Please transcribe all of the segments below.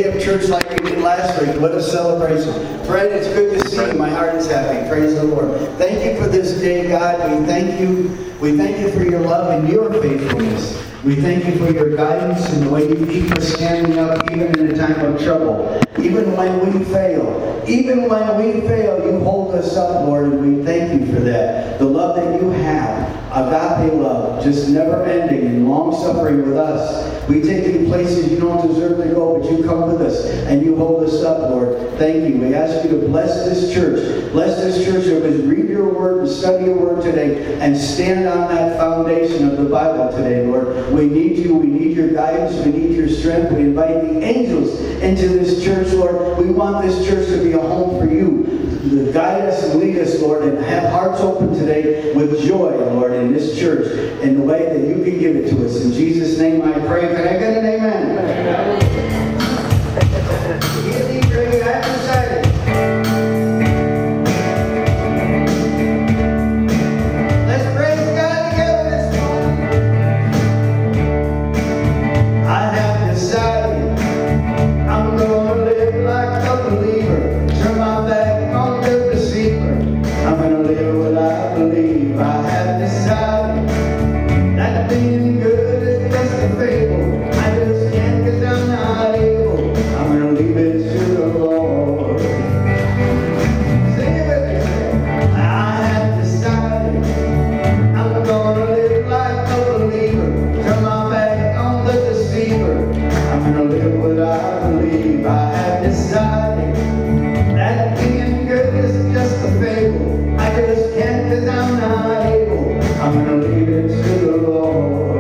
of church like we did last week. What a celebration. Fred, it's good to see you. My heart is happy. Praise the Lord. Thank you for this day, God. We thank you. We thank you for your love and your faithfulness. We thank you for your guidance and the way you keep us standing up even in a time of trouble. Even when we fail. Even when we fail, you hold us up, Lord, and we thank you for that. The love that you have, agape love, just never ending and long suffering with us. We take you places you don't deserve to go, but you come with us and you hold us up, Lord. Thank you. We ask you to bless this church. Bless this church that would read your word and study your word today and stand on that foundation of the Bible today, Lord. We need you. We need your guidance. We need your strength. We invite the angels into this church, Lord. We want this church to be a home for you. To guide us and lead us, Lord, and have hearts open today with joy, Lord, in this church in the way that you can give it to us. In Jesus' name I pray. Can I get an amen? Amen. I'm excited. Let's praise God together this morning. I have decided I'm going to live like a believer. Turn my back on the deceiver. I'm going to live what I believe. I have decided that being good is just a fable. I just can't 'cause I'm not able. I'm going to leave it to the Lord. Sing it with me. I have decided I'm going to live like a believer. Turn my back on the deceiver. I'm going to live what I believe. I have decided that being good is just a fable. I just can't 'cause I'm not able. I'm going to leave it to the Lord.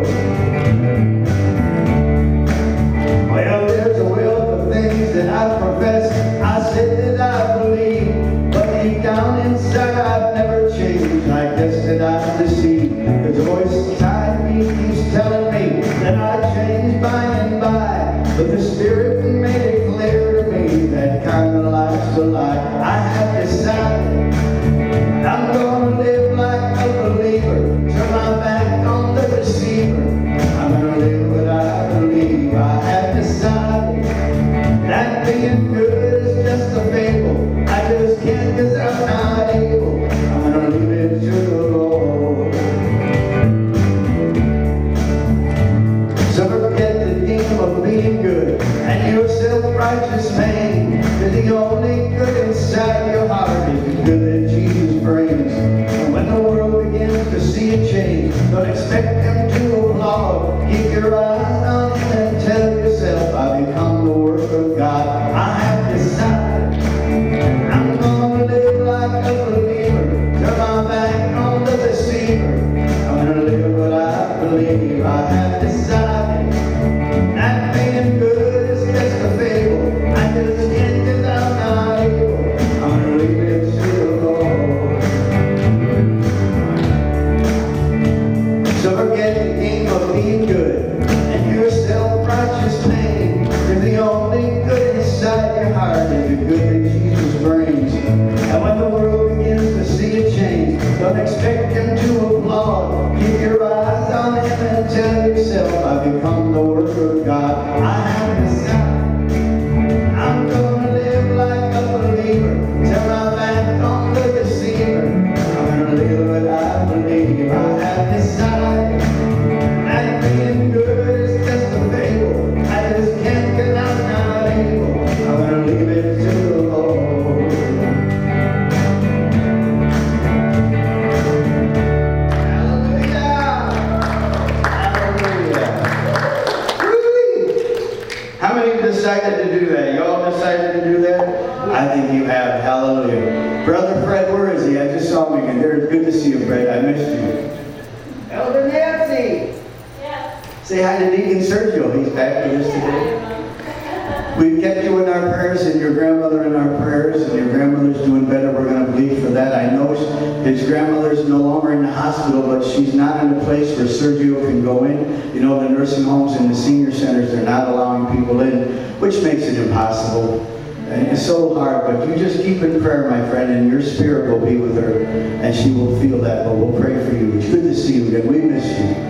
Well, there's a wealth of things that I profess. I said that I believe, but deep down inside I've never changed. I guess that I'm deceived. The voice inside me keeps telling me that I change by and by. But the Spirit made it clear to me that kind of life's a lie. I have decided I'm going to live like a believer. Turn my back on the deceiver. I'm going to live what I believe. I have decided that being good is just a fable. I just can't 'cause I'm not able. I'm going to leave it to the Lord. So forget the theme of being good and your self-righteous man. You're the only good inside your heart is the good that Jesus brings. And when the world begins to see a change, don't expect them to applaud. Keep your eyes on him and tell yourself, I become the work of God. I have decided I'm going to live like a believer. Turn my back on the deceiver. I'm going to live what I believe. I have decided that being good is just a fable. I just can't 'cause I'm not able. I'm going to leave it to the Lord. So forget the game of being good and your self-righteous man. You're the only good inside your heart is the good that Jesus brings. And when the world begins to see a change, don't expect him to applaud. Keep your eyes on him and tell yourself, I become the work of God. I have decided I'm going to live like a believer. Turn my back on the deceiver. I'm going to live what I believe. I have decided that being good is just a fable. I just can't 'cause I'm not able. I'm going to leave it to the Lord. Hallelujah! Hallelujah! Woo-wee. How many decided to do that? You all decided to do that? I think you have. Hallelujah. Brother Fred, where is he? I just saw him again. It's good to see you, Fred. I missed you. Elder Nancy. Yes. Say hi to Deacon Sergio. He's back with us today. We've kept you in our prayers and your grandmother in our prayers, and your grandmother's doing better. We're going to believe for that. I know his grandmother's no longer in the hospital, but she's not in a place where Sergio can go in. You know, the nursing homes and the senior centers, they're not allowing people in, which makes it impossible. And it's so hard, but you just keep in prayer, my friend, and your spirit will be with her, and she will feel that. But we'll pray for you. It's good to see you again. We miss you.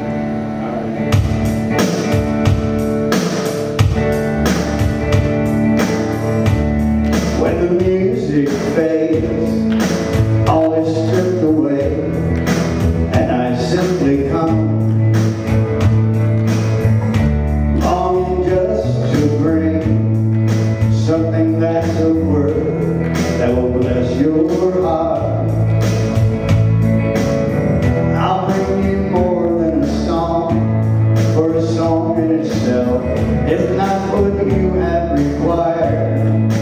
the music fades, all is stripped away, and I simply come, longing just to bring something that's a word that will bless your heart. I'll bring you more than a song, for a song in itself is not what you have required.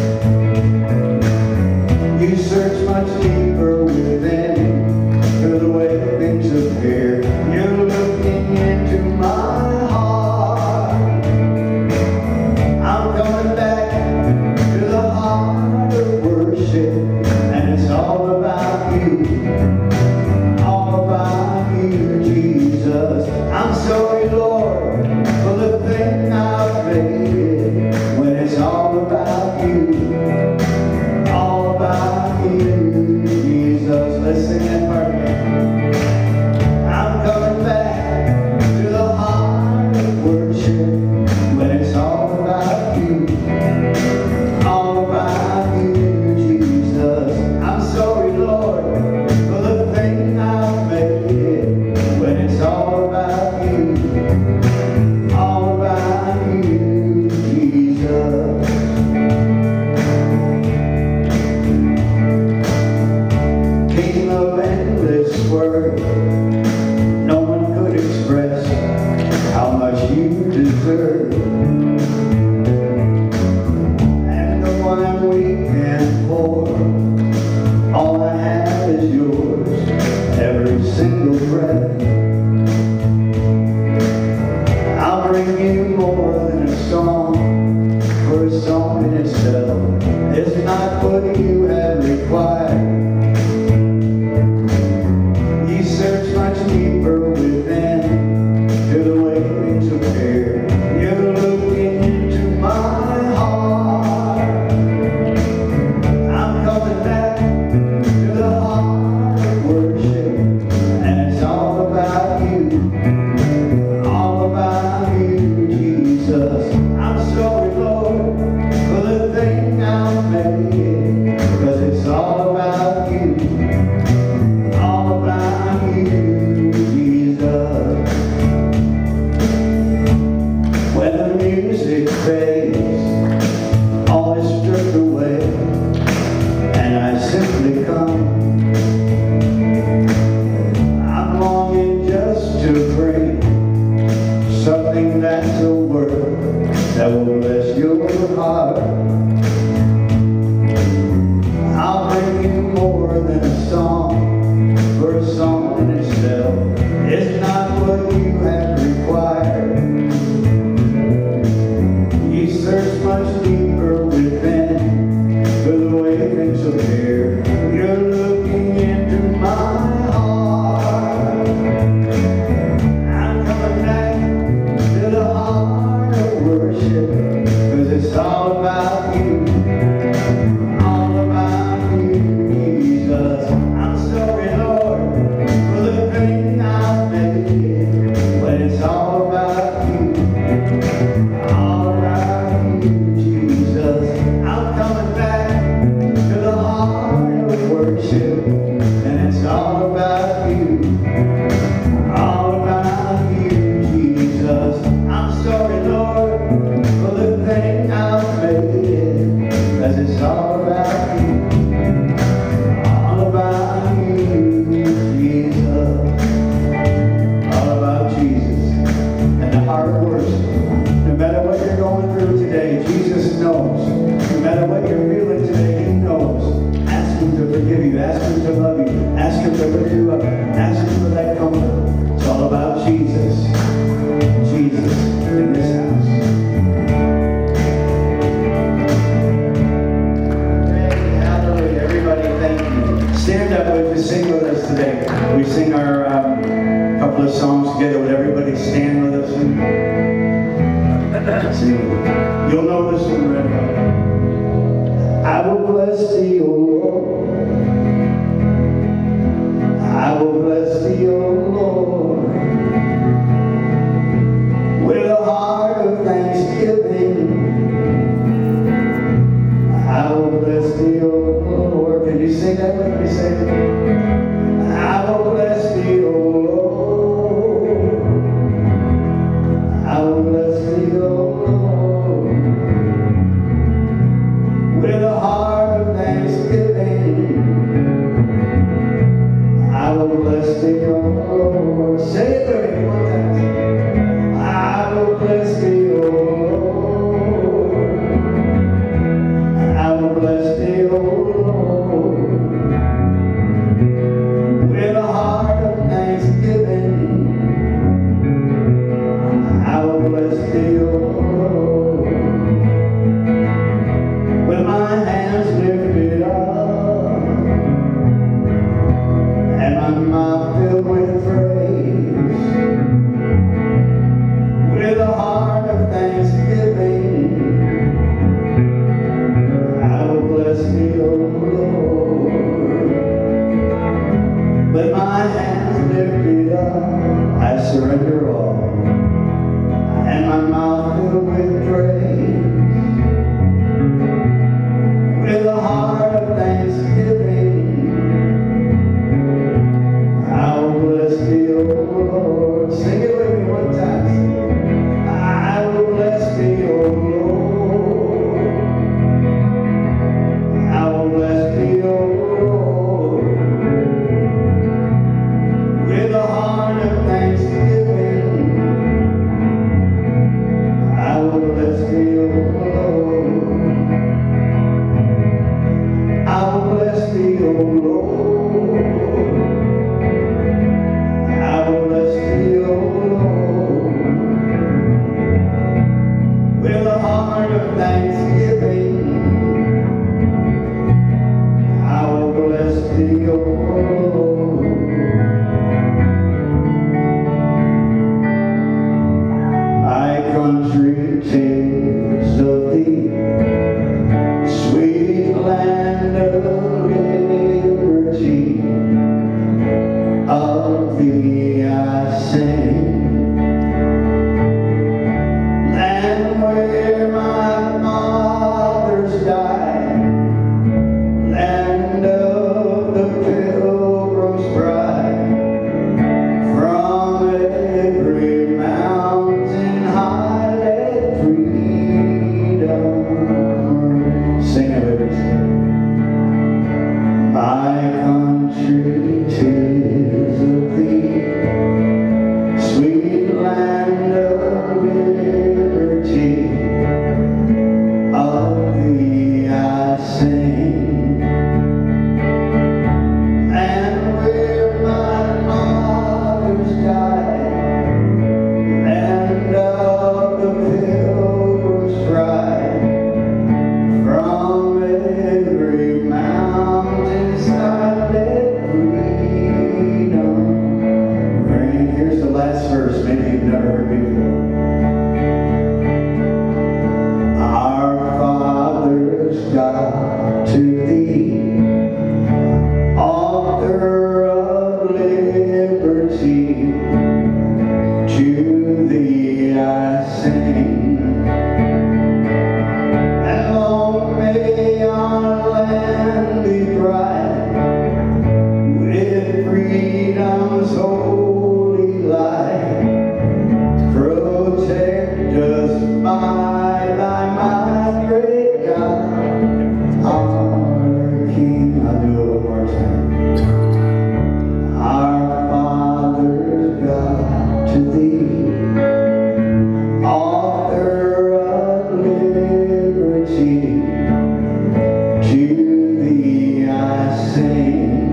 You search much deeper within, through the way things appear. You're looking into my heart. I'm coming back to the heart of worship, and it's all about you, all about you, Jesus. I'm sorry, Lord, for the thing I've made, when it's all about you. Let's sing that part again. I'm coming back to the heart of worship, when it's all about you, all about you, Jesus. I'm sorry, Lord, for the thing I've made, when it's all about you, all about you, Jesus. Of endless word, no one could express how much you deserve, and the one I'm weak and poor, all I have is yours, every single breath. I'll bring you more than a song, for a song in itself is not what you have required. Much deeper within, to the way things appear. You're looking into my heart. I'm coming back to the heart of worship, and it's all about you, all about you, Jesus. I'm sorry, Lord, for the thing I've made, because it's all about you, all about you. When the music fades, all is stripped away, and I simply come, I'm longing just to bring something that's a word that will bless your heart. I'll bring you more than a song, for a song in itself is not what you have required. You search much deeper within, through the way things appear. You're looking into my heart. I'm coming back to the heart of worship, 'cause it's all about you, all about you, Jesus. I'm sorry, Lord, for the thing I've made, when it's all about you, all about you, Jesus. I'm coming back to the heart of worship, and it's all about you, all about you, Jesus. I'm sorry, Lord, for the thing I've made, 'cause it's all about you, all about you, Jesus. All about Jesus and the heart of worship. No matter what you're going through today, Jesus knows. No matter what you're feeling today, He knows. Ask Him to forgive you. Ask Him to love you. Ask Him to lift you up. Ask Him for that comfort. It's all about Jesus. Jesus in this house. Hey, hallelujah. Everybody, thank you. Stand up with us, sing with us today. We sing our couple of songs together. Would everybody stand with us? Sing. You'll know this one right now. I will bless thee, O Lord. I will bless thee, O Lord, with a heart of thanksgiving. I will bless thee, God, to Thee, author of liberty, to Thee I sing. And long may our land be bright with freedom's holy light. Protect us by Thy might, great God, our King. I'll do it one more time. Our Father's God, to Thee, author of liberty, to Thee I sing.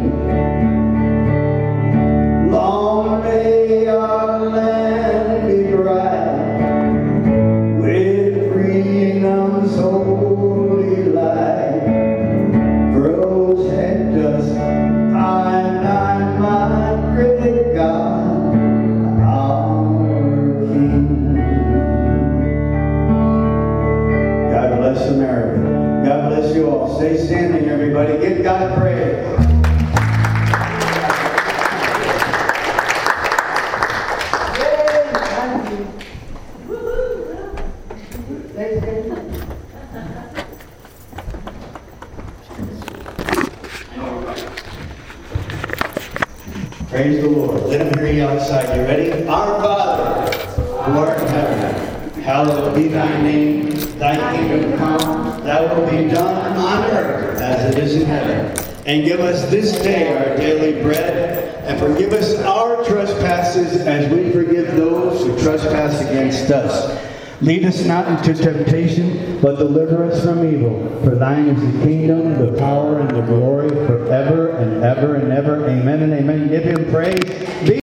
Long may our land be bright with freedom's holy light. Protect us by Thy might, great God, our King. God bless America. God bless you all. Stay standing, everybody. Give God praise. Praise the Lord. Let him hear you outside. You ready? Our Father, who art in heaven, hallowed be Thy name. Thy kingdom come. Thy will be done on earth as it is in heaven. And give us this day our daily bread, and forgive us our trespasses as we forgive those who trespass against us. Lead us not into temptation, but deliver us from evil. For Thine is the kingdom, the power, and the glory forever and ever and ever. Amen and amen. Give Him praise. Lead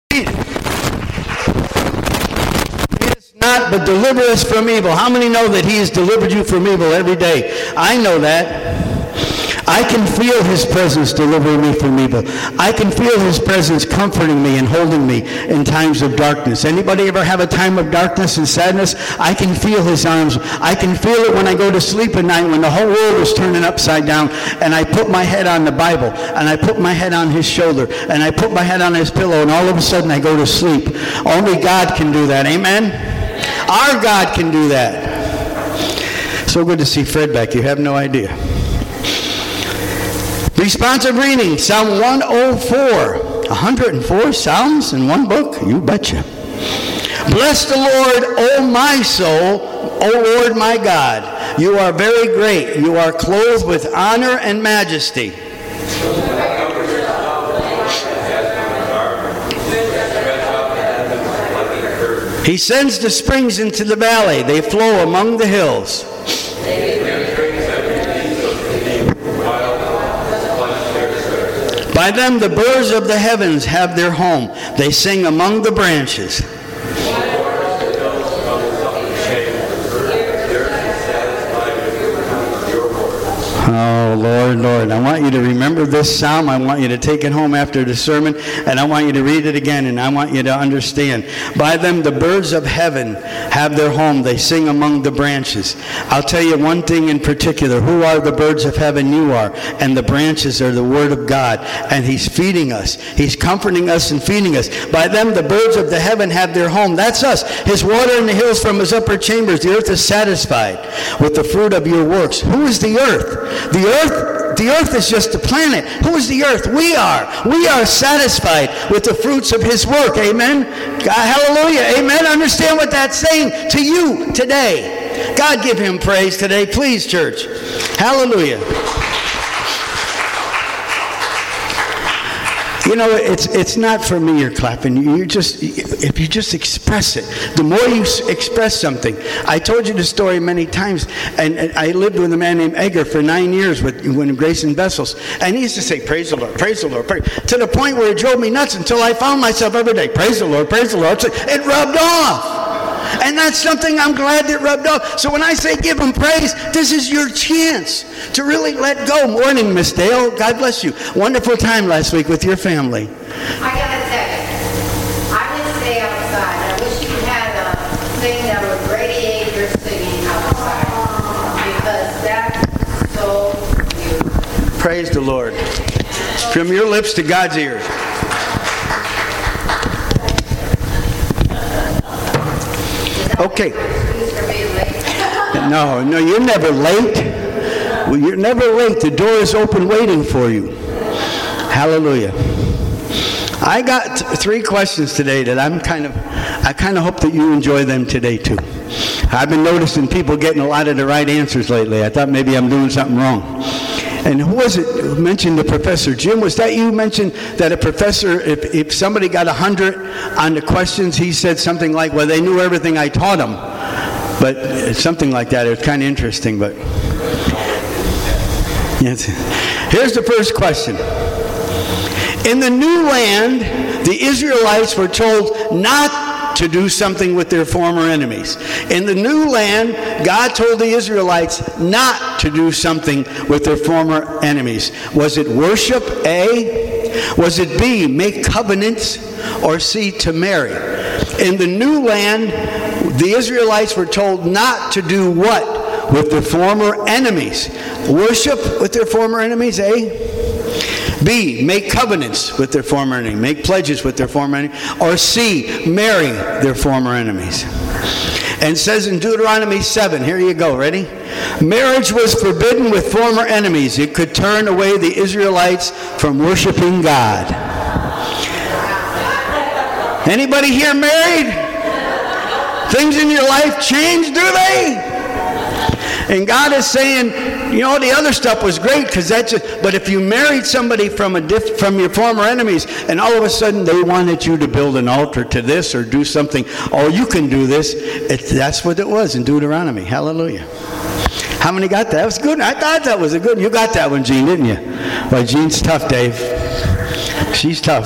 us not, but deliver us from evil. How many know that He has delivered you from evil every day? I know that. I can feel His presence delivering me from evil. I can feel His presence comforting me and holding me in times of darkness. Anybody ever have a time of darkness and sadness? I can feel His arms. I can feel it when I go to sleep at night, when the whole world is turning upside down, and I put my head on the Bible, and I put my head on His shoulder, and I put my head on His pillow, and all of a sudden I go to sleep. Only God can do that. Amen? Our God can do that. So good to see Fred back. You have no idea. Responsive reading, Psalm 104. 104 Psalms in one book? You betcha. Bless the Lord, O my soul, O Lord my God. You are very great. You are clothed with honor and majesty. He sends the springs into the valley. They flow among the hills. By them the birds of the heavens have their home. They sing among the branches. Oh, Lord, Lord, I want you to remember this psalm. I want you to take it home after the sermon, and I want you to read it again, and I want you to understand. By them the birds of heaven have their home. They sing among the branches. I'll tell you one thing in particular. Who are the birds of heaven? You are. And the branches are the Word of God. And He's feeding us. He's comforting us and feeding us. By them the birds of the heaven have their home. That's us. His water in the hills from His upper chambers. The earth is satisfied with the fruit of your works. Who is the earth? The earth is just a planet. Who is the earth? We are. We are satisfied with the fruits of His work. Amen? God, hallelujah. Amen? Understand what that's saying to you today. God, give Him praise today. Please, church. Hallelujah. You know, it's not for me you're clapping. If you just express it, the more you express something. I told you the story many times, and I lived with a man named Edgar for 9 years when Grace and Vessels, and he used to say, "Praise the Lord, praise the Lord," to the point where it drove me nuts until I found myself every day, "Praise the Lord, praise the Lord." It rubbed off. And that's something I'm glad that rubbed off. So when I say give Him praise, this is your chance to really let go. Morning, Miss Dale. God bless you. Wonderful time last week with your family. I gotta tell you, I would stay outside. I wish you had a thing that would radiate your singing outside, because that's so Praise the Lord. From your lips to God's ears. Okay. No, you're never late. Well, you're never late. The door is open waiting for you. Hallelujah. I got 3 questions today that I kind of hope that you enjoy them today too. I've been noticing people getting a lot of the right answers lately. I thought maybe I'm doing something wrong. And who was it who mentioned the professor? Jim, was that you mentioned that a professor, if somebody got 100 on the questions, he said something like, well, they knew everything I taught them. But something like that. It was kind of interesting. But yes. Here's the first question. In the new land, the Israelites were told not to do something with their former enemies. In the new land, God told the Israelites not to do something with their former enemies. Was it worship, A? Was it B, make covenants? Or C, to marry? In the new land, the Israelites were told not to do what with their former enemies? Worship with their former enemies, A? B, make covenants with their former enemy, make pledges with their former enemy, or C, marry their former enemies. And it says in Deuteronomy 7, here you go, ready? Marriage was forbidden with former enemies. It could turn away the Israelites from worshiping God. Anybody here married? Things in your life change, do they? And God is saying, you know, the other stuff was great because that's just, but if you married somebody from your former enemies and all of a sudden they wanted you to build an altar to this or do something, oh, you can do this. That's what it was in Deuteronomy. Hallelujah. How many got that? That was good. I thought that was a good one. You got that one, Jean, didn't you? Well, Jean's tough, Dave. She's tough.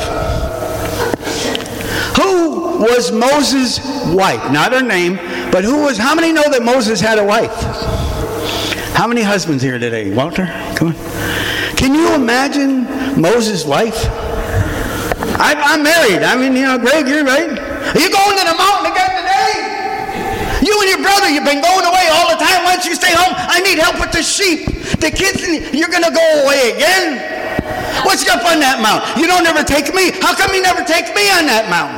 Who was Moses' wife? Not her name, but how many know that Moses had a wife? How many husbands here today? Walter, come on. Can you imagine Moses' wife? I'm married. I mean, you know, Greg, you're right. Are you going to the mountain again today? You and your brother, you've been going away all the time. Why don't you stay home? I need help with the sheep. The kids, you're going to go away again? What's up on that mountain? You don't ever take me. How come you never take me on that mountain?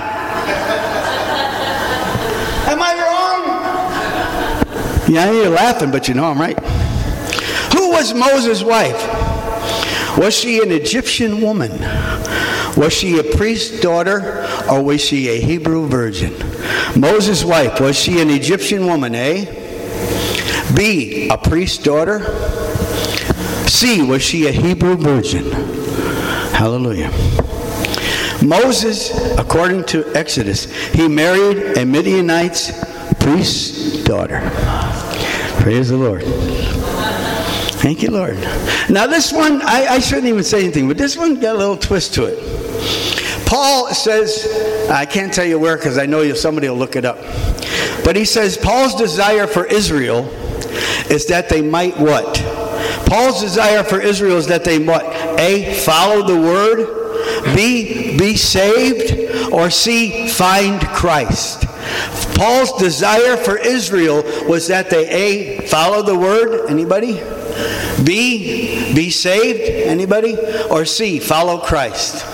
Am I wrong? Yeah, you're laughing, but you know I'm right. Who was Moses' wife? Was she an Egyptian woman? Was she a priest's daughter, or was she a Hebrew virgin? Moses' wife, was she an Egyptian woman, A? B, a priest's daughter? C, was she a Hebrew virgin? Hallelujah. Moses, according to Exodus, he married a Midianite's priest's daughter. Praise the Lord. Thank you, Lord. Now this one, I shouldn't even say anything, but this one got a little twist to it. Paul says, I can't tell you where because I know somebody will look it up. But he says Paul's desire for Israel is that they might what? Paul's desire for Israel is that they what? A, follow the word. B, be saved. Or C, find Christ. Paul's desire for Israel was that they A, follow the word. Anybody? B, be saved. Anybody? Or C, follow Christ.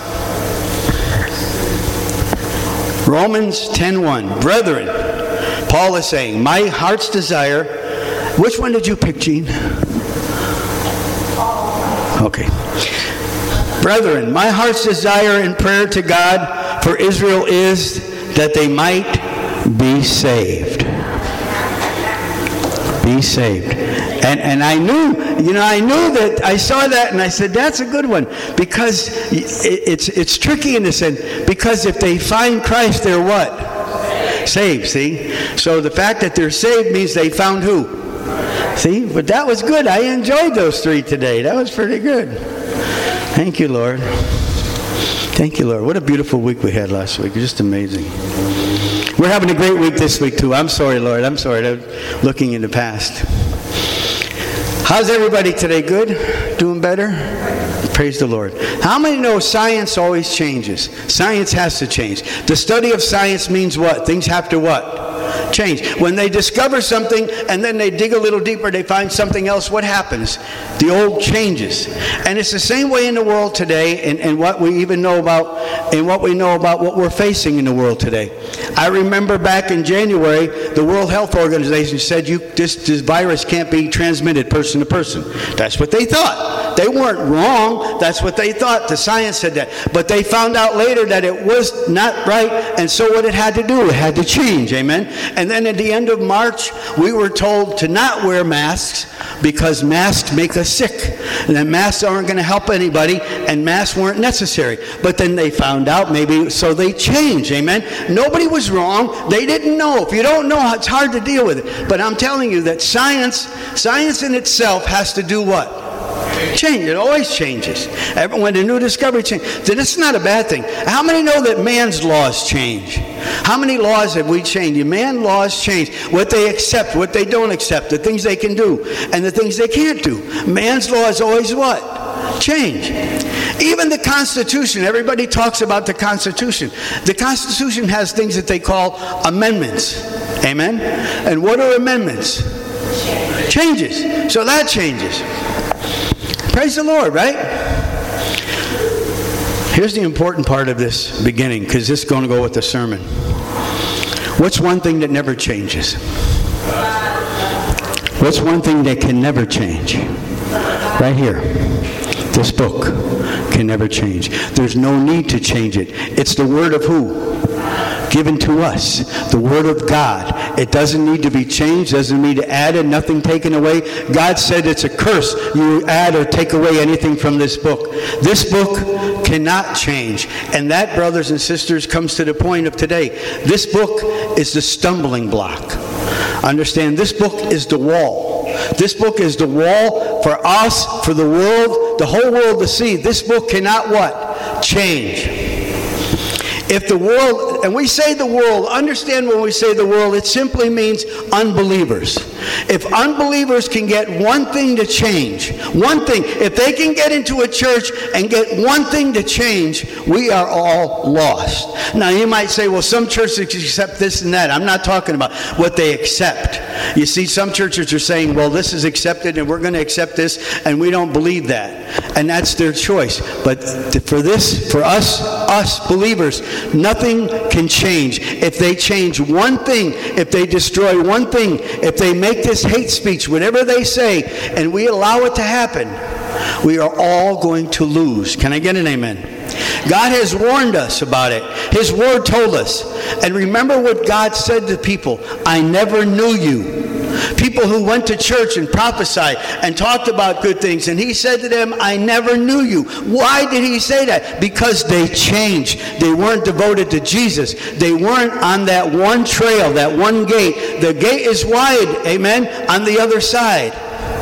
Romans 10:1. Brethren, Paul is saying, my heart's desire. Which one did you pick, Gene? Okay. Brethren, my heart's desire and prayer to God for Israel is that they might be saved. Be saved. And I knew that I saw that and I said, that's a good one. Because it's tricky in the sense, because if they find Christ, they're what? Saved, see? So the fact that they're saved means they found who? See? But that was good. I enjoyed those 3 today. That was pretty good. Thank you, Lord. Thank you, Lord. What a beautiful week we had last week. Just amazing. We're having a great week this week, too. I'm sorry, Lord. I'm sorry. I'm looking in the past. How's everybody today? Good? Doing better? Praise the Lord. How many know science always changes? Science has to change. The study of science means what? Things have to what? Change. When they discover something and then they dig a little deeper, they find something else, what happens? The old changes. And it's the same way in the world today, and what we even know about, and what we know about what we're facing in the world today. I remember back in January, the World Health Organization said this virus can't be transmitted person to person. That's what they thought. They weren't wrong. That's what they thought. The science said that. But they found out later that it was not right, and so what it had to do, it had to change. Amen? And then at the end of March, we were told to not wear masks because masks make us sick. And that masks aren't going to help anybody, and masks weren't necessary. But then they found out maybe, so they changed. Amen? Nobody was wrong. They didn't know. If you don't know, it's hard to deal with it. But I'm telling you that science in itself has to do what? Change. It always changes. When a new discovery changes, then it's not a bad thing. How many know that man's laws change? How many laws have we changed? Man's laws change. What they accept, what they don't accept, the things they can do, and the things they can't do. Man's laws always what? Change. Even the Constitution, everybody talks about the Constitution. The Constitution has things that they call amendments. Amen? And what are amendments? Changes. So that changes. Praise the Lord, right? Here's the important part of this beginning, because this is going to go with the sermon. What's one thing that never changes? What's one thing that can never change? Right here. This book can never change. There's no need to change it. It's the word of who? Given to us, the Word of God. It doesn't need to be changed, doesn't need to add it, nothing taken away. God said it's a curse you add or take away anything from this book. This book cannot change. And that, brothers and sisters, comes to the point of today. This book is the stumbling block. Understand, this book is the wall. This book is the wall for us, for the world, the whole world to see. This book cannot what? Change. If the world, and we say the world, understand when we say the world, it simply means unbelievers. If unbelievers can get one thing to change, one thing, if they can get into a church and get one thing to change, we are all lost. Now you might say, well, some churches accept this and that. I'm not talking about what they accept. You see, some churches are saying, well, this is accepted and we're going to accept this, and we don't believe that. And that's their choice. But for us believers, nothing can change. If they change one thing, if they destroy one thing, if they make this hate speech, whatever they say, and we allow it to happen, we are all going to lose. Can I get an amen? God has warned us about it. His word told us. And remember what God said to people, I never knew you. People who went to church and prophesied and talked about good things, and he said to them, I never knew you. Why did he say that? Because they changed. They weren't devoted to Jesus. They weren't on that one trail, that one gate. The gate is wide, amen, on the other side.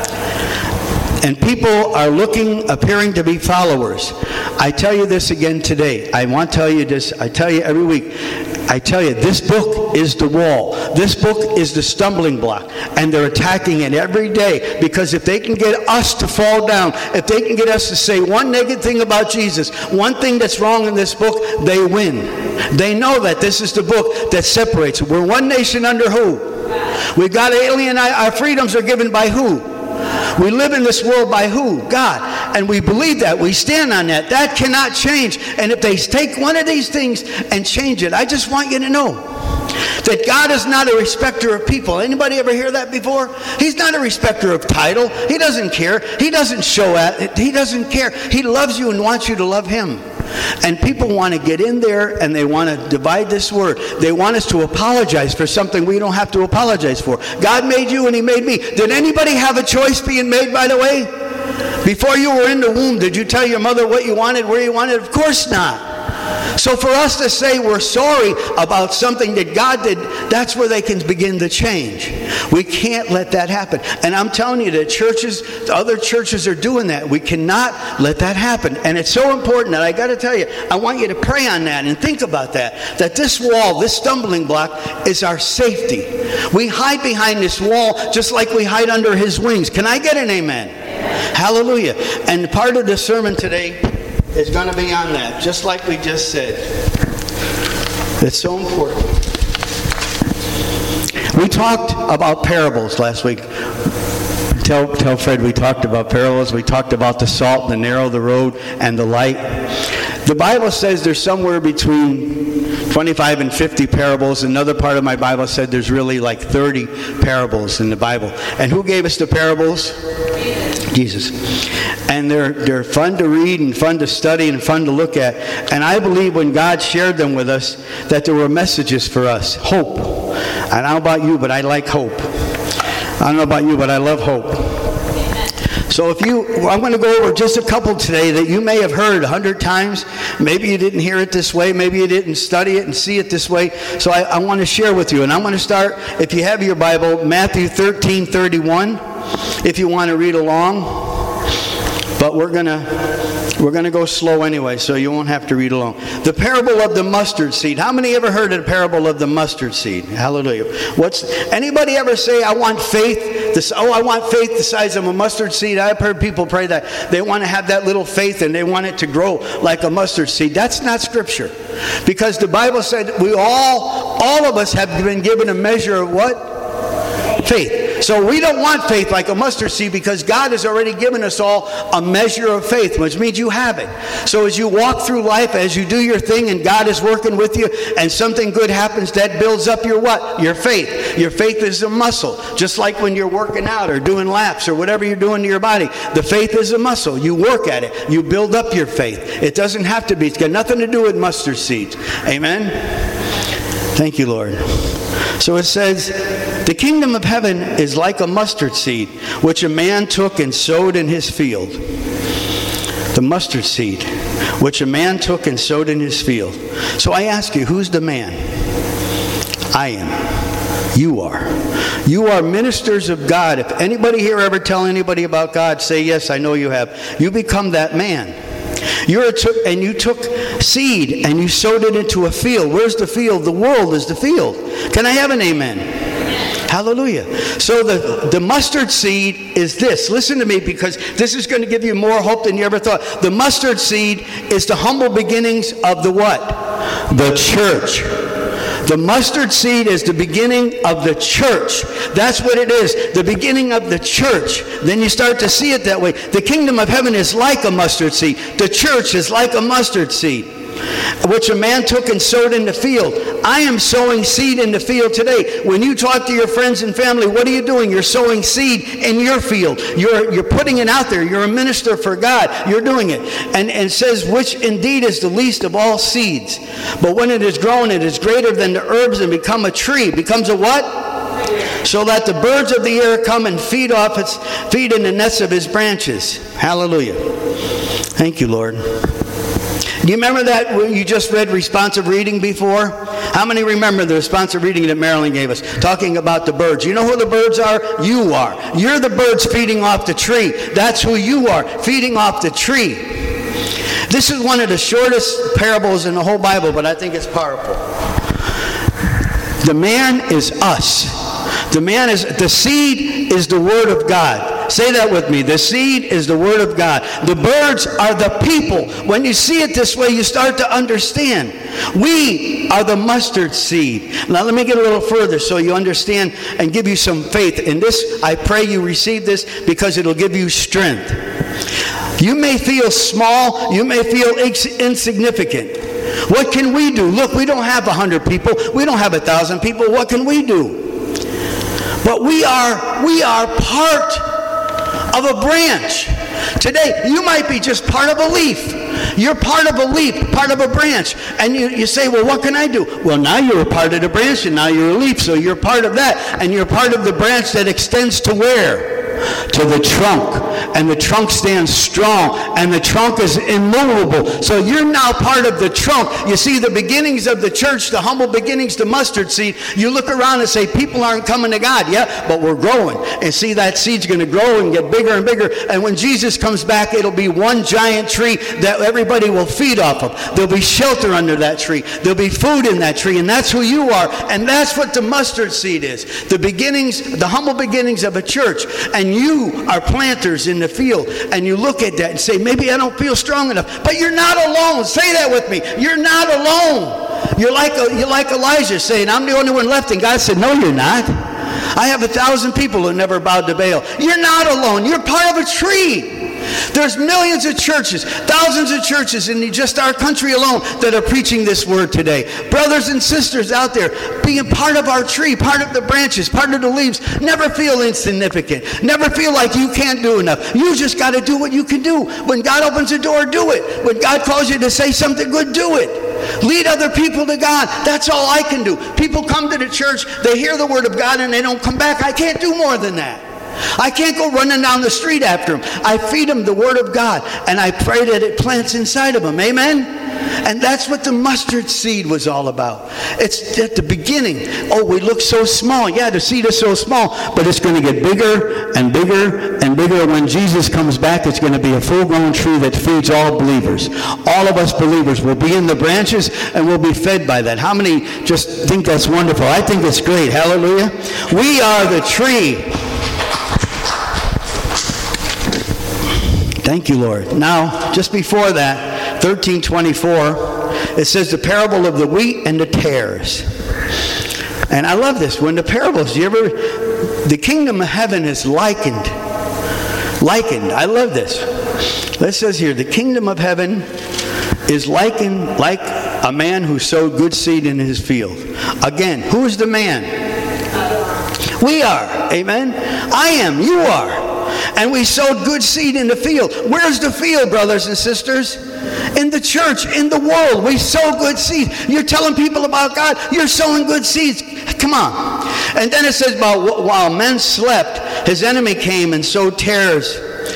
And people are appearing to be followers. I tell you this again today. I want to tell you this. I tell you every week. I tell you, this book is the wall. This book is the stumbling block. And they're attacking it every day, because if they can get us to fall down, if they can get us to say one negative thing about Jesus, one thing that's wrong in this book, they win. They know that this is the book that separates. We're one nation under who? We've got our freedoms are given by who? We live in this world by who? God. And we believe that. We stand on that. That cannot change. And if they take one of these things and change it, I just want you to know that God is not a respecter of people. Anybody ever hear that before? He's not a respecter of title. He doesn't care. He doesn't show at. He doesn't care. He loves you and wants you to love him. And people want to get in there and they want to divide this word. They want us to apologize for something we don't have to apologize for. God made you and he made me. Did anybody have a choice being made, by the way? Before you were in the womb, did you tell your mother what you wanted, where you wanted? Of course not. So for us to say we're sorry about something that God did, that's where they can begin to change. We can't let that happen. And I'm telling you that other churches are doing that. We cannot let that happen. And it's so important that I got to tell you, I want you to pray on that and think about that this wall, this stumbling block is our safety. We hide behind this wall just like we hide under his wings. Can I get an amen? Hallelujah. And part of the sermon today is going to be on that, just like we just said. It's so important. We talked about parables last week. Tell Fred we talked about parables. We talked about the salt, the narrow, the road, and the light. The Bible says there's somewhere between 25 and 50 parables. Another part of my Bible said there's really like 30 parables in the Bible. And who gave us the parables? Jesus. And they're fun to read and fun to study and fun to look at. And I believe when God shared them with us that there were messages for us. Hope. I don't know about you, but I like hope. I don't know about you, but I love hope. So I'm going to go over just a couple today that you may have heard 100 times. Maybe you didn't hear it this way. Maybe you didn't study it and see it this way. So I want to share with you. And I'm going to start, if you have your Bible, Matthew 13:31, if you want to read along. But we're going to go slow anyway, so you won't have to read along. The parable of the mustard seed. How many ever heard of the parable of the mustard seed? Hallelujah. Anybody ever say, I want faith? I want faith the size of a mustard seed. I've heard people pray that. They want to have that little faith and they want it to grow like a mustard seed. That's not Scripture. Because the Bible said we all of us have been given a measure of what? Faith. So we don't want faith like a mustard seed because God has already given us all a measure of faith, which means you have it. So as you walk through life, as you do your thing and God is working with you and something good happens, that builds up your what? Your faith. Your faith is a muscle. Just like when you're working out or doing laps or whatever you're doing to your body. The faith is a muscle. You work at it. You build up your faith. It doesn't have to be. It's got nothing to do with mustard seeds. Amen? Thank you, Lord. So it says, the kingdom of heaven is like a mustard seed, which a man took and sowed in his field. The mustard seed, which a man took and sowed in his field. So I ask you, who's the man? I am. You are. You are ministers of God. If anybody here ever tell anybody about God, say, yes, I know you have. You become that man. You took seed and you sowed it into a field. Where's the field? The world is the field. Can I have an amen? Hallelujah. So the mustard seed is this. Listen to me, because this is going to give you more hope than you ever thought. The mustard seed is the humble beginnings of the what? The church. The mustard seed is the beginning of the church. That's what it is, the beginning of the church. Then you start to see it that way. The kingdom of heaven is like a mustard seed. The church is like a mustard seed, which a man took and sowed in the field. I am sowing seed in the field today. When you talk to your friends and family, what are you doing? You're sowing seed in your field. You're putting it out there. You're a minister for God. You're doing it. And it says, which indeed is the least of all seeds. But when it is grown, it is greater than the herbs and become a tree. Becomes a what? So that the birds of the air come and feed in the nests of his branches. Hallelujah. Thank you, Lord. Do you remember that you just read responsive reading before? How many remember the responsive reading that Marilyn gave us, talking about the birds? You know who the birds are? You are. You're the birds feeding off the tree. That's who you are, feeding off the tree. This is one of the shortest parables in the whole Bible, but I think it's powerful. The man is us. The seed is the word of God. Say that with me. The seed is the word of God. The birds are the people. When you see it this way, you start to understand. We are the mustard seed. Now let me get a little further so you understand and give you some faith. In this, I pray you receive this because it'll give you strength. You may feel small. You may feel insignificant. What can we do? Look, we don't have 100 people. We don't have 1,000 people. What can we do? But we are part of a branch. Today, you might be just part of a leaf. You're part of a leaf, part of a branch. And you say, well, what can I do? Well, now you're a part of the branch, and now you're a leaf, so you're part of that. And you're part of the branch that extends to where? To the trunk. And the trunk stands strong, and the trunk is immovable. So you're now part of the trunk. You see the beginnings of the church, the humble beginnings, the mustard seed. You look around and say, people aren't coming to God. Yeah, but we're growing. And see, that seed's going to grow and get bigger and bigger. And when Jesus comes back, it'll be one giant tree that everybody will feed off of. There'll be shelter under that tree. There'll be food in that tree. And that's who you are. And that's what the mustard seed is. The beginnings, the humble beginnings of a church. And you are planters in the field, and you look at that and say, maybe I don't feel strong enough. But you're not alone. Say that with me. You're not alone. You're like Elijah saying, I'm the only one left. And God said, no, you're not. I have 1,000 people who never bowed to Baal. You're not alone. You're part of a tree. There's millions of churches, thousands of churches in just our country alone that are preaching this word today. Brothers and sisters out there, being part of our tree, part of the branches, part of the leaves. Never feel insignificant. Never feel like you can't do enough. You just got to do what you can do. When God opens a door, do it. When God calls you to say something good, do it. Lead other people to God. That's all I can do. People come to the church, they hear the word of God, and they don't come back. I can't do more than that. I can't go running down the street after them. I feed them the word of God, and I pray that it plants inside of them. Amen? And that's what the mustard seed was all about. It's at the beginning. Oh, we look so small. Yeah, the seed is so small, but it's going to get bigger and bigger and bigger. When Jesus comes back, it's going to be a full-grown tree that feeds all believers. All of us believers will be in the branches, and we'll be fed by that. How many just think that's wonderful? I think it's great. Hallelujah. We are the tree. Thank you, Lord. Now, just before that, 13:24, it says the parable of the wheat and the tares. And I love this. When the parables, the kingdom of heaven is likened. I love this. It says here, the kingdom of heaven is likened like a man who sowed good seed in his field. Again, who is the man? We are. Amen. I am. You are. And we sowed good seed in the field. Where's the field, brothers and sisters? In the church, in the world. We sow good seed. You're telling people about God. You're sowing good seeds. Come on. And then it says, while men slept, his enemy came and sowed tares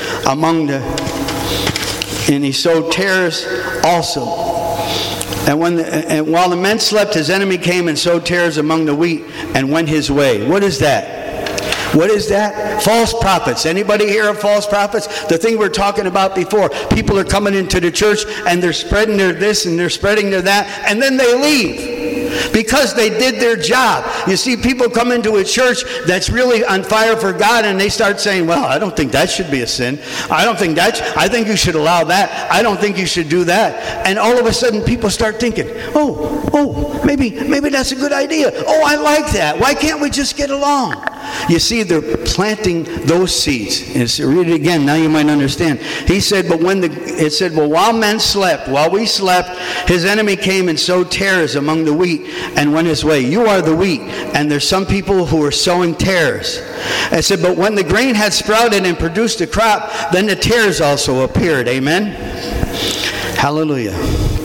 and he sowed tares also. And while the men slept, his enemy came and sowed tares among the wheat and went his way. What is that? What is that? False prophets. Anybody hear of false prophets? The thing we're talking about before. People are coming into the church and they're spreading their this and they're spreading their that, and then they leave because they did their job. You see, people come into a church that's really on fire for God, and they start saying, well, I don't think that should be a sin. I think you should allow that. I don't think you should do that. And all of a sudden people start thinking, maybe that's a good idea. Oh, I like that. Why can't we just get along? You see, they're planting those seeds. And read it again, now you might understand. He said, while we slept, his enemy came and sowed tares among the wheat and went his way. You are the wheat, and there's some people who are sowing tares. I said, but when the grain had sprouted and produced a crop, then the tares also appeared. Amen? Hallelujah.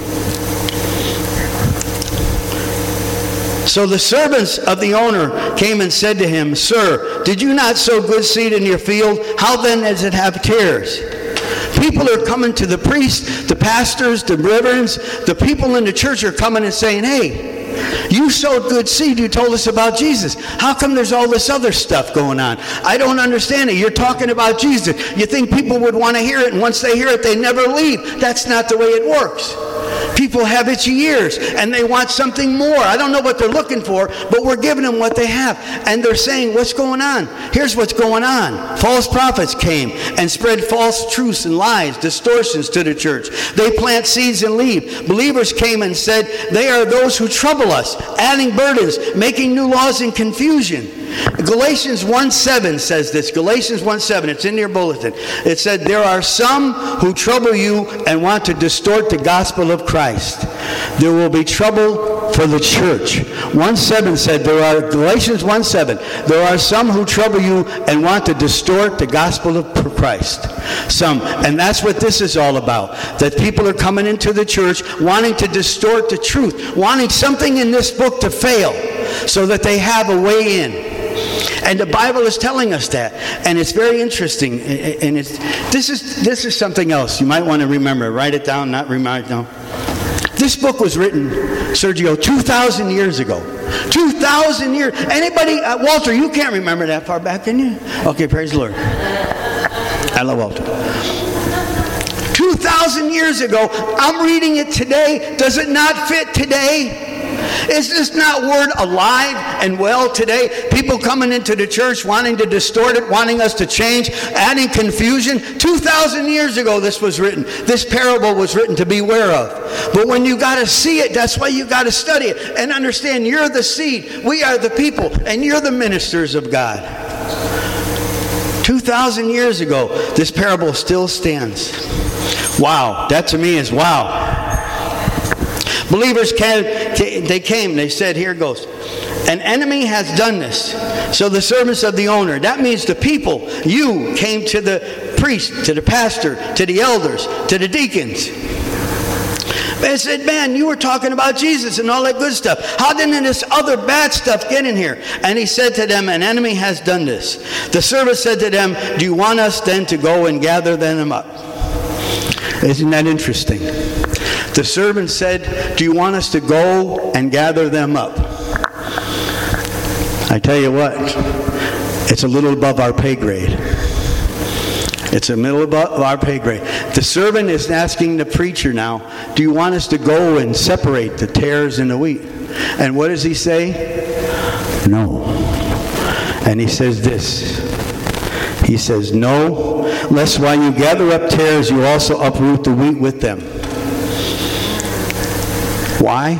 So the servants of the owner came and said to him, Sir, did you not sow good seed in your field? How then does it have tares? People are coming to the priests, the pastors, the reverends, the people in the church are coming and saying, hey, you sowed good seed. You told us about Jesus. How come there's all this other stuff going on? I don't understand it. You're talking about Jesus. You think people would want to hear it, and once they hear it, they never leave. That's not the way it works. People have itchy ears, and they want something more. I don't know what they're looking for, but we're giving them what they have. And they're saying, what's going on? Here's what's going on. False prophets came and spread false truths and lies, distortions to the church. They plant seeds and leave. Believers came and said, they are those who trouble us, adding burdens, making new laws and confusion. Galatians 1:7 says this. Galatians 1:7, it's in your bulletin. It said, there are some who trouble you and want to distort the gospel of Christ. There will be trouble for the church. 1:7 said, Galatians 1:7, there are some who trouble you and want to distort the gospel of Christ. Some. And that's what this is all about. That people are coming into the church wanting to distort the truth, wanting something in this book to fail so that they have a way in. And the Bible is telling us that. And it's very interesting. And this is something else you might want to remember. Write it down, not remind. No. This book was written, Sergio, 2,000 years ago. 2,000 years. Anybody, Walter, you can't remember that far back, can you? Okay, praise the Lord. I love Walter. 2,000 years ago. I'm reading it today. Does it not fit today? Is this not word alive and well today? People coming into the church wanting to distort it, wanting us to change, adding confusion. 2,000 years ago this was written. This parable was written to beware of. But when you got to see it, that's why you got to study it and understand you're the seed, we are the people, and you're the ministers of God. 2,000 years ago, this parable still stands. Wow, that to me is wow. Believers came, they said, here it goes. An enemy has done this. So the servants of the owner, that means the people, you came to the priest, to the pastor, to the elders, to the deacons. They said, man, you were talking about Jesus and all that good stuff. How did this other bad stuff get in here? And he said to them, an enemy has done this. The servant said to them, do you want us then to go and gather them up? Isn't that interesting? The servant said, do you want us to go and gather them up? I tell you what, it's a little above our pay grade. It's a little above our pay grade. The servant is asking the preacher now, do you want us to go and separate the tares and the wheat? And what does he say? No. And he says this. He says, no, lest while you gather up tares, you also uproot the wheat with them. Why?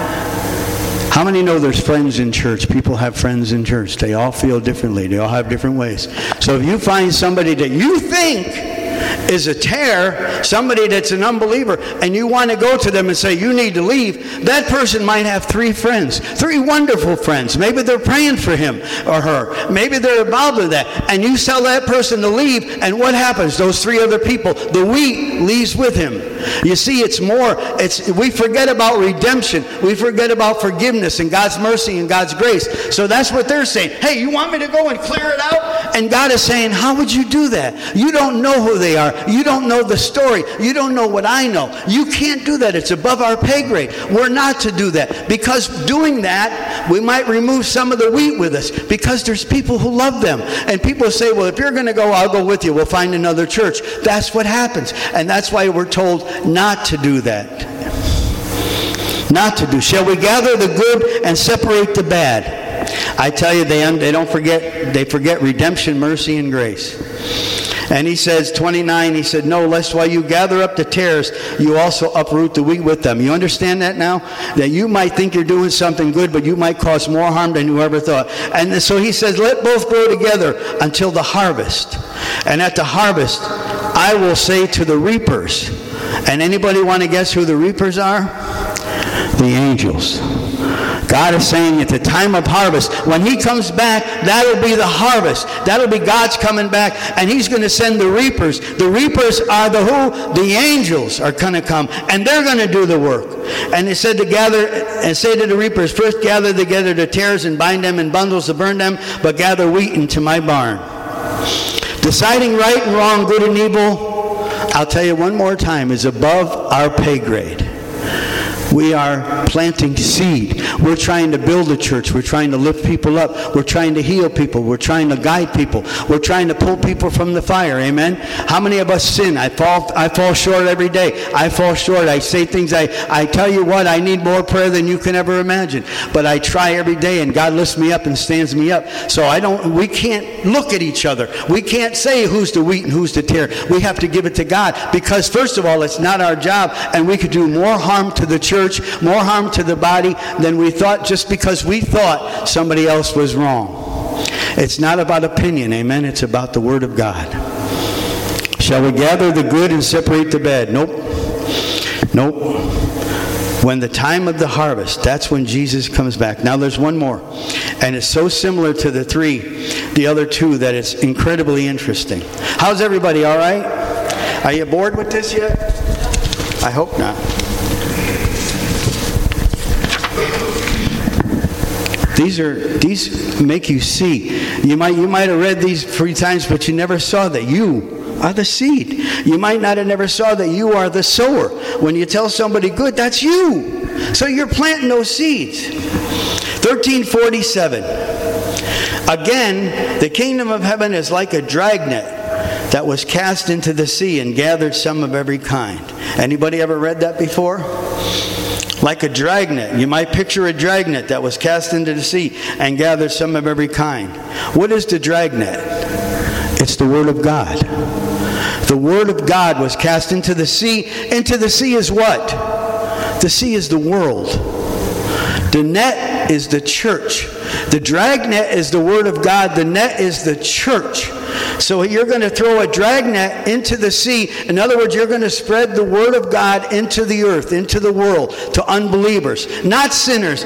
How many know there's friends in church? People have friends in church. They all feel differently. They all have different ways. So if you find somebody that you think is a tare, somebody that's an unbeliever, and you want to go to them and say, you need to leave, that person might have 3 friends, 3 wonderful friends. Maybe they're praying for him or her. Maybe they're involved in that. And you tell that person to leave, and what happens? Those 3 other people, the wheat leaves with him. You see, we forget about redemption. We forget about forgiveness and God's mercy and God's grace. So that's what they're saying. Hey, you want me to go and clear it out? And God is saying, how would you do that? You don't know who they are. You don't know the story. You don't know what I know. You can't do that. It's above our pay grade. We're not to do that. Because doing that, we might remove some of the wheat with us. Because there's people who love them. And people say, well, if you're going to go, I'll go with you. We'll find another church. That's what happens. And that's why we're told not to do that. Not to do. Shall we gather the good and separate the bad? I tell you, they forget redemption, mercy, and grace. And he says, 29, he said, no, lest while you gather up the tares, you also uproot the wheat with them. You understand that now? That you might think you're doing something good, but you might cause more harm than you ever thought. And so he says, let both grow together until the harvest. And at the harvest, I will say to the reapers. And anybody want to guess who the reapers are? The angels. God is saying at the time of harvest, when he comes back, that'll be the harvest. That'll be God's coming back, and he's going to send the reapers. The reapers are the who? The angels are going to come, and they're going to do the work. And they said to gather, and say to the reapers, first gather together the tares and bind them in bundles to burn them, but gather wheat into my barn. Deciding right and wrong, good and evil, I'll tell you one more time, is above our pay grade. We are planting seed. We're trying to build a church. We're trying to lift people up. We're trying to heal people. We're trying to guide people. We're trying to pull people from the fire. Amen? How many of us sin? I fall short every day. I fall short. I say things. I tell you what, I need more prayer than you can ever imagine. But I try every day, and God lifts me up and stands me up. So we can't look at each other. We can't say who's the wheat and who's the tare. We have to give it to God. Because first of all, it's not our job, and we could do more harm to the church, more harm to the body than we thought, just because we thought somebody else was wrong. It's not about opinion, amen? It's about the Word of God. Shall we gather the good and separate the bad? Nope. When the time of the harvest, that's when Jesus comes back. Now there's one more, and it's so similar to the other two, that it's incredibly interesting. How's everybody, all right? Are you bored with this yet? I hope not. These make you see. You might have read these 3 times, but you never saw that you are the seed. You might not have never saw that you are the sower. When you tell somebody good, that's you. So you're planting those seeds. 1347. Again, the kingdom of heaven is like a dragnet that was cast into the sea and gathered some of every kind. Anybody ever read that before? Like a dragnet. You might picture a dragnet that was cast into the sea and gathered some of every kind. What is the dragnet? It's the Word of God. The Word of God was cast into the sea. Into the sea is what? The sea is the world. The net is the church. The dragnet is the Word of God. The net is the church. So you're going to throw a dragnet into the sea. In other words, you're going to spread the Word of God into the earth, into the world, to unbelievers, not sinners.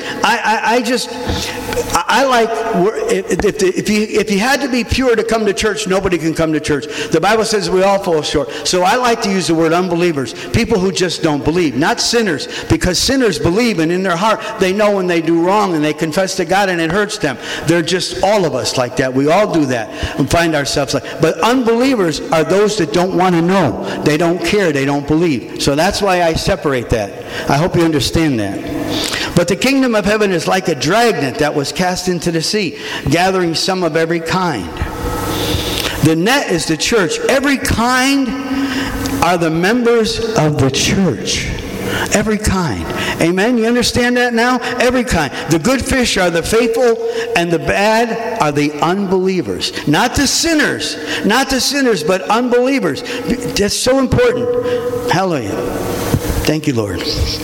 I like, if you had to be pure to come to church, nobody can come to church. The Bible says we all fall short. So I like to use the word unbelievers, people who just don't believe, not sinners, because sinners believe, and in their heart they know when they do wrong and they confess to God and it hurts them. They're just all of us like that. We all do that and find ourselves like. But unbelievers are those that don't want to know. They don't care. They don't believe. So that's why I separate that. I hope you understand that. But the kingdom of heaven is like a dragnet that was cast into the sea, gathering some of every kind. The net is the church. Every kind are the members of the church. Every kind. Amen? You understand that now? Every kind. The good fish are the faithful, and the bad are the unbelievers. Not the sinners. Not the sinners, but unbelievers. That's so important. Hallelujah. Thank you, Lord.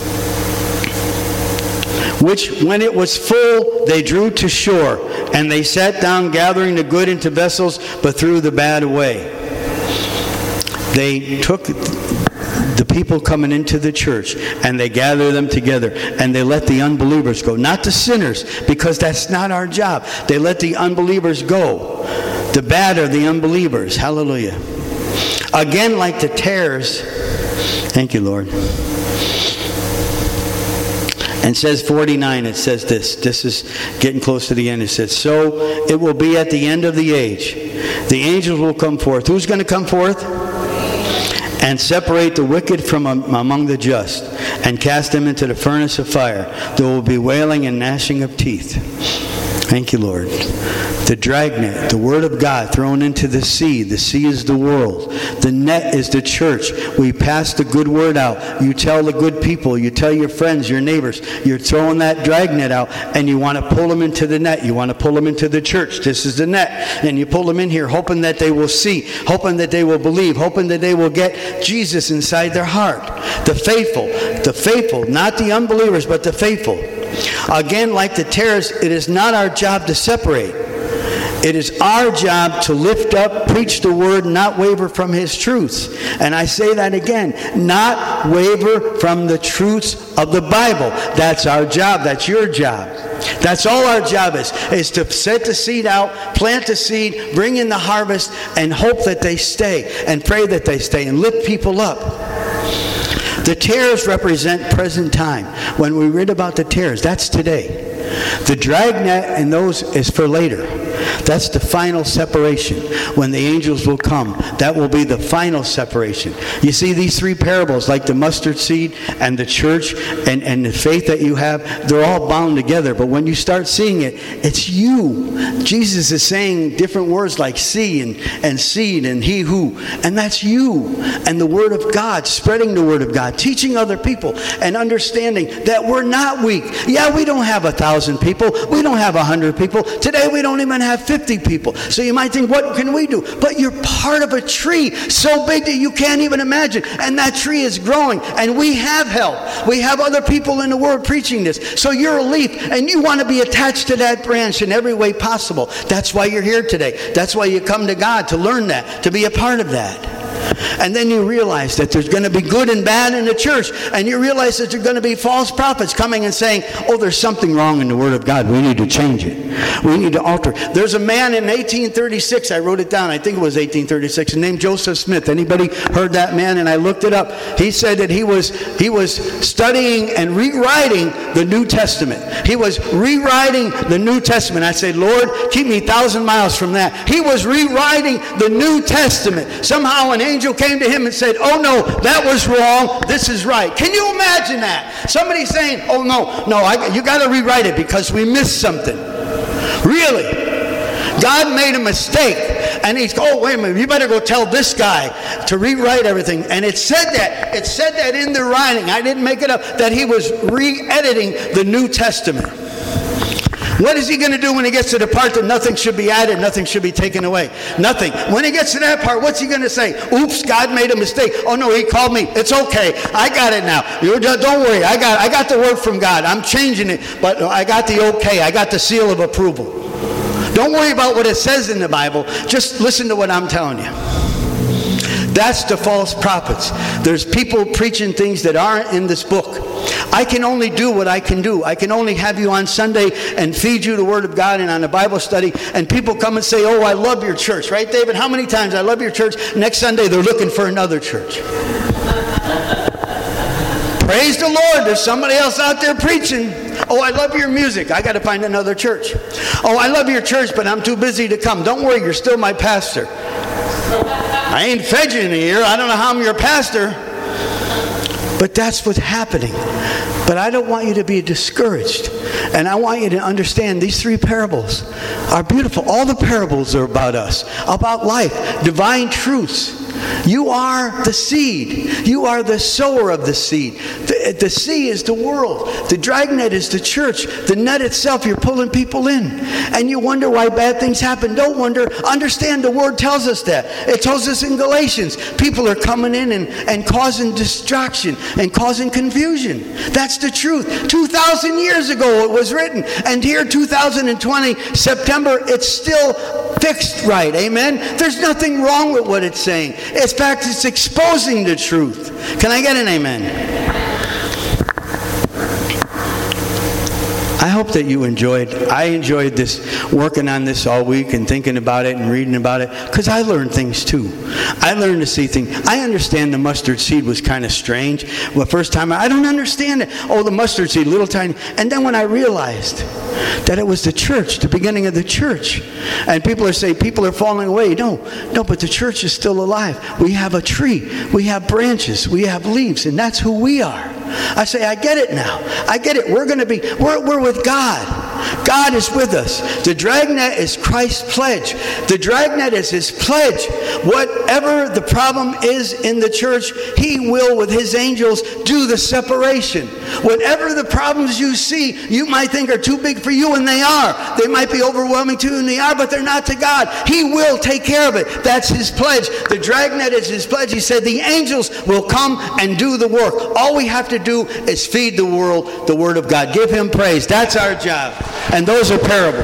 Which, when it was full, they drew to shore, and they sat down, gathering the good into vessels, but threw the bad away. They took the people coming into the church, and they gather them together, and they let the unbelievers go. Not the sinners, because that's not our job. They let the unbelievers go. The bad are the unbelievers. Hallelujah. Again, like the tares, thank you, Lord. And says 49, it says this. This is getting close to the end. It says, so it will be at the end of the age. The angels will come forth. Who's going to come forth? And separate the wicked from among the just, and cast them into the furnace of fire. There will be wailing and gnashing of teeth. Thank you, Lord. The dragnet, the Word of God thrown into the sea. The sea is the world. The net is the church. We pass the good word out. You tell the good people. You tell your friends, your neighbors. You're throwing that dragnet out, and you want to pull them into the net. You want to pull them into the church. This is the net. And you pull them in here, hoping that they will see, hoping that they will believe, hoping that they will get Jesus inside their heart. The faithful, not the unbelievers, but the faithful. Again, like the tares, it is not our job to separate. It is our job to lift up, preach the word, not waver from his truths. And I say that again, not waver from the truths of the Bible. That's our job. That's your job. That's all our job is to set the seed out, plant the seed, bring in the harvest, and hope that they stay, and pray that they stay, and lift people up. The tares represent present time. When we read about the tares, that's today. The dragnet and those is for later. That's the final separation. When the angels will come, that will be the final separation. You see, these three parables, like the mustard seed and the church and the faith that you have, they're all bound together. But when you start seeing it, it's you. Jesus is saying different words like see and seed and he who. And that's you. And the Word of God, spreading the Word of God, teaching other people and understanding that we're not weak. Yeah, we don't have 1,000 people. We don't have 100 people. Today we don't even have 50 people. So you might think, what can we do? But you're part of a tree so big that you can't even imagine. And that tree is growing. And we have help. We have other people in the world preaching this. So you're a leaf and you want to be attached to that branch in every way possible. That's why you're here today. That's why you come to God, to learn that, to be a part of that. And then you realize that there's going to be good and bad in the church. And you realize that there are going to be false prophets coming and saying, oh, there's something wrong in the Word of God. We need to change it. We need to alter it. There's a man in 1836, I wrote it down, I think it was 1836, named Joseph Smith. Anybody heard that man? And I looked it up. He said that he was studying and rewriting the New Testament. He was rewriting the New Testament. I said, Lord, keep me 1,000 miles from that. He was rewriting the New Testament. Somehow an angel came to him and said, oh no, that was wrong, this is right. Can you imagine that? Somebody saying, oh no, you got to rewrite it because we missed something. Really? God made a mistake. And he's, oh, wait a minute, you better go tell this guy to rewrite everything. And it said that in the writing. I didn't make it up, that he was re-editing the New Testament. What is he going to do when he gets to the part that nothing should be added, nothing should be taken away? Nothing. When he gets to that part, what's he going to say? Oops, God made a mistake. Oh no, he called me. It's okay. I got it now. Don't worry. I got the word from God. I'm changing it, but I got the okay. I got the seal of approval. Don't worry about what it says in the Bible. Just listen to what I'm telling you. That's the false prophets. There's people preaching things that aren't in this book. I can only do what I can do. I can only have you on Sunday and feed you the Word of God and on a Bible study, and people come and say, oh, I love your church. Right, David? How many times I love your church? Next Sunday they're looking for another church. Praise the Lord. There's somebody else out there preaching. Oh, I love your music. I got to find another church. Oh, I love your church, but I'm too busy to come. Don't worry, you're still my pastor. I ain't fed you in a year. I don't know how I'm your pastor. But that's what's happening. But I don't want you to be discouraged. And I want you to understand these 3 parables are beautiful. All the parables are about us, about life, divine truths. You are the seed. You are the sower of the seed. The sea is the world. The dragnet is the church. The net itself, you're pulling people in. And you wonder why bad things happen. Don't wonder. Understand the Word tells us that. It tells us in Galatians. People are coming in and causing distraction and causing confusion. That's the truth. 2,000 years ago it was written. And here, 2020, September, it's still fixed right. Amen? There's nothing wrong with what it's saying. In fact, it's exposing the truth. Can I get an amen? I hope that you enjoyed. I enjoyed this, working on this all week and thinking about it and reading about it, because I learned things too. I learned to see things. I understand the mustard seed was kind of strange. Well, first time, I don't understand it. Oh, the mustard seed, little tiny. And then when I realized that it was the church, the beginning of the church, and people are saying people are falling away. No, but the church is still alive. We have a tree. We have branches. We have leaves, and that's who we are. I say, I get it now. I get it. We're with God. God is with us. The dragnet is Christ's pledge. The dragnet is his pledge. Whatever the problem is in the church, he will, with his angels, do the separation. Whatever the problems you see, you might think are too big for you, and they are. They might be overwhelming to you, and they are, but they're not to God. He will take care of it. That's his pledge. The dragnet is his pledge. He said the angels will come and do the work. All we have to do is feed the world the Word of God. Give him praise. That's our job. And those are parables.